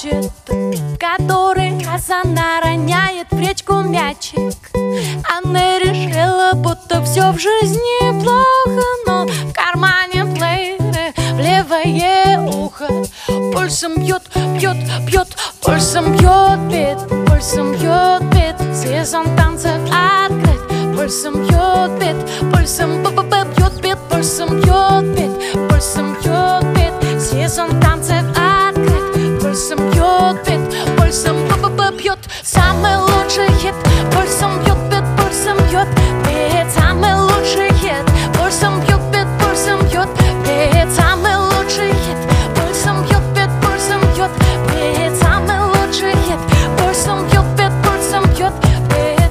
хочет, который раз она роняет в речку мячик. Она решила, будто все в жизни плохо, но в кармане плееры в левое ухо. Пульсом бьет, бьет, бьет, пульсом бьет бит, пульсом бьет бит, сезон танцев открыт. Пульсом бьет бит, пульсом бьет бит, пульсом бьет бит, пульсом бьет бит, сезон танцев открыт. Пульсом бьет бит, пульсом бьет, самый лучший хит. Пульсом бьет бит, пульсом бьет бит, самый лучший хит. Пульсом бьет бит, пульсом бьет бит, самый лучший хит. Пульсом бьет бит, пульсом бьет бит, самый лучший хит. Пульсом бьет бит, пульсом бьет бит.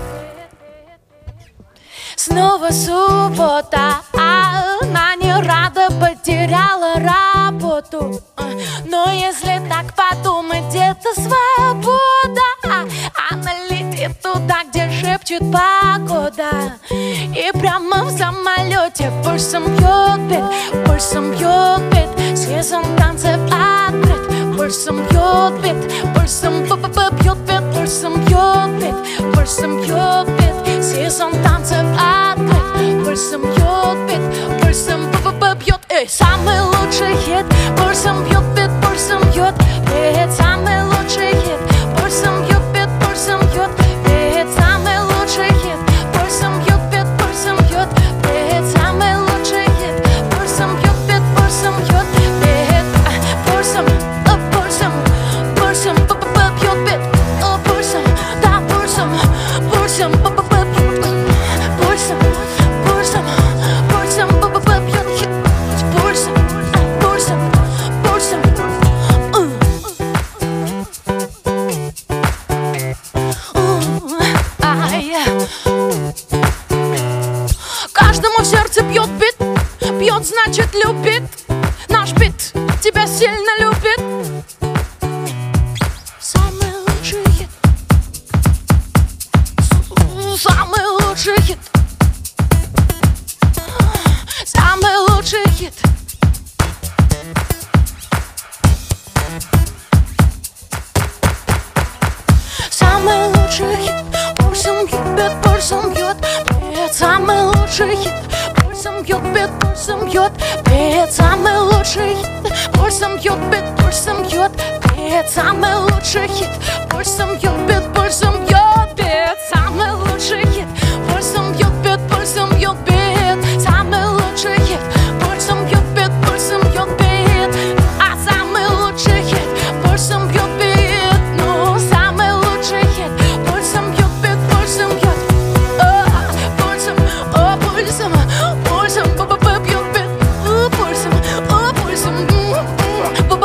Снова суббота, а она не рада, потеряла работу. Но если так подумать, где-то свобода. Она летит туда, где шепчет погода. И прямо в самолете пульсом бьет бит, пульсом бьет бит, сезон танцев открыт. Пульсом бьет бит, пульсом бьет бит, пульсом бьет бит, пульсом бьет бит, сезон танцев открыт. Пульсом бьет бит, пульсом бьет, эй, самый лучший хит. Пульсом бьет бит, пульсом бьет бит, самый лучший хит. Пульсом бьет бит, пульсом бьет бит, самый лучший хит. Пульсом бьет бит, пульсом бьет бит, самый лучший хит. Пульсом бьет бит, пульсом бьет бит, пульсом, пульсом, пульсом бьет бит, пульсом, да, пульсом, пульсом, пульсом, пульсом, пульсом бьет хит, пульсом, пульсом, пульсом. Каждому в сердце бьет бит, бьет, значит любит. Наш бит тебя сильно любит. Самый лучший хит, самый лучший хит, самый лучший хит. Самый лучший хит, пульсом бьет бит, пульсом бьет бит, самый лучший хит. Пульсом бьет бит, пульсом бьет бит, самый лучший хит. Пульсом бьет бит, пульсом бьет бит, самый лучший хит. Пульсом бьет бит, пульсом бьет бит, самый лучший хит. Пульсом бьет бит, пульсом бьет бит, самый лучший хит. Пульсом бьет бит, пульсом бьет бит, а самый лучший хит. Пульсом бьет бит, ну самый лучший хит. Пульсом бьет бит, пульсом бьет, пульсом, пульсом, пульсом бьет бит, пульсом, пульсом.